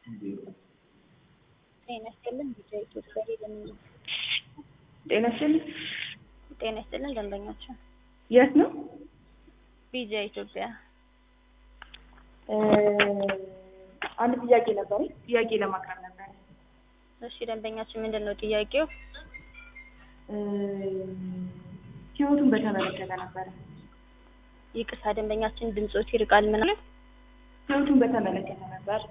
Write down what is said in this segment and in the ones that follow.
ጤና ይስጥልን ቢጂአይ ኢትዮጵያ ለምን ጤና ይስጥልን ደንበኛችን የት ነው? ቢጂአይ ኢትዮጵያ አንድ ጥያቄ ነበር። ጥያቄ ለማቅረብ ነበር። እሺ ደንበኛችን ምንድነው ጥያቄው? ህይወቱን በተመለከተ ነበር። ይቅርታ ደንበኛችን ድምጾት ይርቃል። ምን አለ? ህይወቱን በተመለከተ ነበር።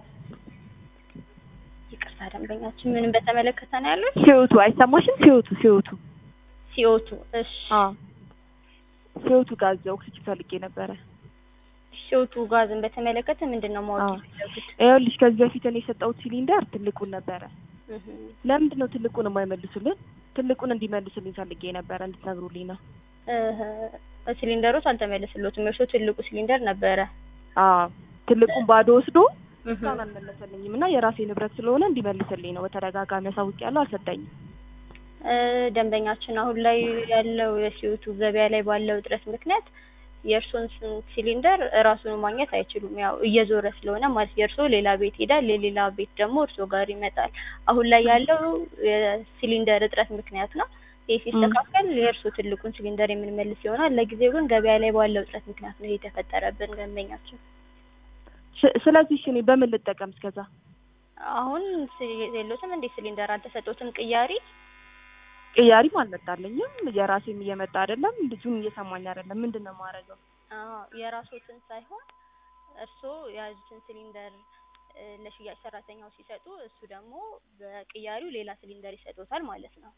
ይቅርታ ደንበኛችን ምንም በተመለከተ ነው ያለው? ህይወቱ አይሰማሽም? ህይወቱ እሺ ህይወቱ ጋዝ ኦክሲጅን ፈልጌ ነበረ። ህይወቱ ጋዝን በተመለከተ ምንድነው ማወቅ ይፈልጉት? ይኸውልሽ ከዚህ በፊት እኔ የሰጠሁት ሲሊንደር ትልቁን ነበረ። ለምንድን ነው ትልቁን የማይመልሱልን? ትልቁን እንዲመልሱልኝ ፈልጌ ነበረ እንድትነግሩልኝ ነው። ሲሊንደሮች አልተመለሰሎትም። እርሶ ትልቁ ሲሊንደር ነበረ። ትልቁን ባዶ ወስዶ እስካሁን አልመለሰልኝም እና የራሴ ንብረት ስለሆነ እንዲመልስልኝ ነው በተደጋጋሚ አሳውቂያለሁ፣ አልሰጠኝም። ደንበኛችን አሁን ላይ ያለው የህይወቱ ገበያ ላይ ባለው እጥረት ምክንያት የእርሶን ሲሊንደር ራሱን ማግኘት አይችሉም። ያው እየዞረ ስለሆነ ማለት የእርሶ ሌላ ቤት ሄዳል፣ ሌላ ቤት ደግሞ እርሶ ጋር ይመጣል። አሁን ላይ ያለው የሲሊንደር እጥረት ምክንያት ነው። ይሄ ሲስተካከል የእርሶ ትልቁን ሲሊንደር የምንመልስ ይሆናል። ለጊዜው ግን ገበያ ላይ ባለው እጥረት ምክንያት ነው የተፈጠረብን ደንበኛችን። ስለዚህ እኔ በምን ልጠቀም እስከዛ? አሁን የለውትም እንዴ ሲሊንደር አልተሰጠውትም? ቅያሪም አልመጣልኝም። የራሴም እየመጣ አይደለም፣ ልጁም እየሰማኝ አይደለም። ምንድነው ማረጋው? የራስዎትን ሳይሆን እርሶ ያዙትን ሲሊንደር ለሽያጭ ሰራተኛው ሲሰጡ እሱ ደግሞ በቅያሪው ሌላ ሲሊንደር ይሰጡታል ማለት ነው።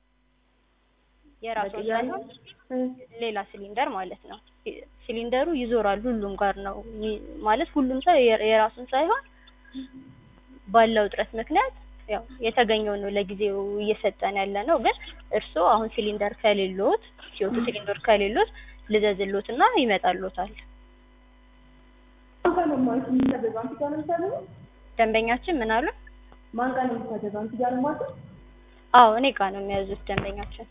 የራስዎ ሳይሆን ሌላ ሲሊንደር ማለት ነው። ሲሊንደሩ ይዞራል ሁሉም ጋር ነው ማለት ሁሉም ሰው የራሱን ሳይሆን ባለው እጥረት ምክንያት ያው የተገኘው ነው ለጊዜው እየሰጠን ያለ ነው። ግን እርሶ አሁን ሲሊንደር ከሌሎት ህይወቱ ሲሊንደር ከሌሎት ልዘዝሎትና ይመጣልዎታል። ደንበኛችን ምን አሉ? ማን ጋር ነው የምታዘዛው? አንቺ ጋር ነው ማለት? አዎ እኔ ጋር ነው የሚያዙት ደንበኛችን።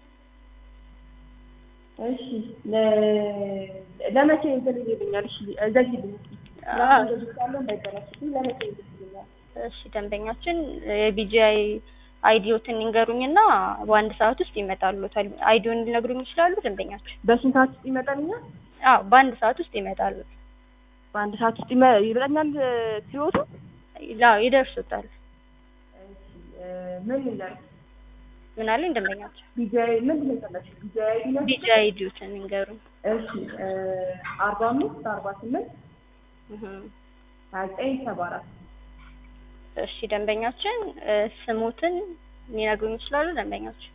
እሺ ለመቼ እንትን ይልኛል? እሺ እዘግይልኝ። እሺ ደንበኛችን የቢጂአይ አይዲዎትን ይንገሩኝና በአንድ ሰዓት ውስጥ ይመጣልዎታል። አይዲውን ሊነግሩኝ ይችላሉ ደንበኛችን? በስንት ሰዓት ውስጥ ይመጣልኛል? በአንድ ሰዓት ውስጥ ይመጣሉ። በአንድ ሰዓት ውስጥ ይብለኛል ሲወጡ? ይደርሱታል። ምን ይላል? ምን አለኝ ደንበኛችን? ቢጂአይ ምንድን ነው የፈለግሽ? ቢጂአይ አይዲዎትን ይንገሩኝ። እሺ 45 48 2974 እሺ ደንበኛችን ስሙትን ሊነግሩኝ ይችላሉ ደንበኛችን?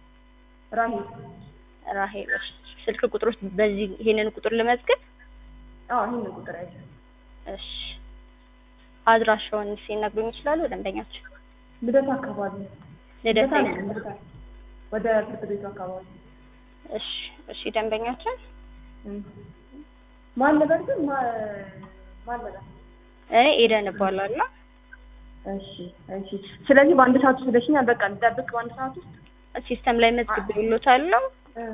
ራሄል። እሺ ስልክ ቁጥሮች በዚህ ይሄንን ቁጥር ልመዝግብ? ይሄንን ቁጥር አይደል? እሺ አድራሻውን ሲነግሩኝ ይችላሉ ደንበኛችን? ልደታ አካባቢ። ልደታ ወደ ፍርድ ቤቱ አካባቢ። እሺ ደንበኛችን ማን ነበር? እኔ ኤደን እባላለሁ። እሺ ስለዚህ በአንድ ሰዓት ውስጥ ስለሽኛል። በቃ ልጠብቅ። በአንድ ሰዓት ውስጥ ሲስተም ላይ መዝግቤልዎታለሁ።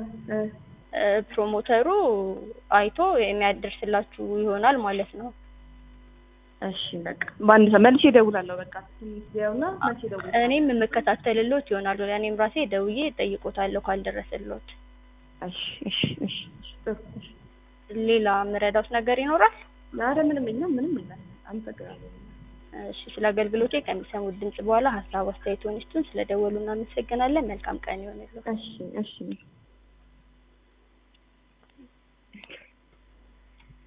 ፕሮሞተሩ አይቶ የሚያደርስላችሁ ይሆናል ማለት ነው። እሺ በቃ በአንድ ሰዓት መልሼ እደውላለሁ። በቃ ትንሽውና መልሼ እደውላለሁ። እኔም የምከታተልልዎት ይሆናል። እኔም ራሴ ደውዬ እጠይቅዎታለሁ ካልደረሰልዎት። እሺ ሌላ የምረዳዎት ነገር ይኖራል? ኧረ ምንም የለም። አመሰግናለሁ። እሺ ስለ አገልግሎቴ ከሚሰሙት ድምጽ በኋላ ሀሳብ አስተያየቶን ይስጡን። ስለደወሉ እናመሰግናለን። መልካም ቀን ይሁንልዎት። እሺ